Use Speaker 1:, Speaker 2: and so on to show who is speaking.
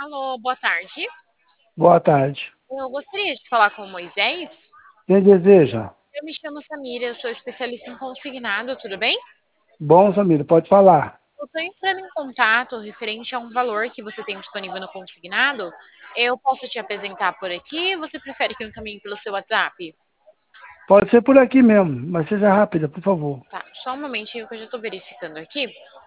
Speaker 1: Alô, boa tarde.
Speaker 2: Boa tarde.
Speaker 1: Eu gostaria de falar com o Moisés.
Speaker 2: Quem deseja?
Speaker 1: Eu me chamo Samira, eu sou especialista em consignado, tudo bem?
Speaker 2: Bom, Samir, pode falar.
Speaker 1: Eu estou entrando em contato referente a um valor que você tem disponível no consignado. Eu posso te apresentar por aqui? Você prefere que eu encaminhe pelo seu WhatsApp?
Speaker 2: Pode ser por aqui mesmo, mas seja rápida, por favor.
Speaker 1: Tá, só um momentinho que eu já estou verificando aqui.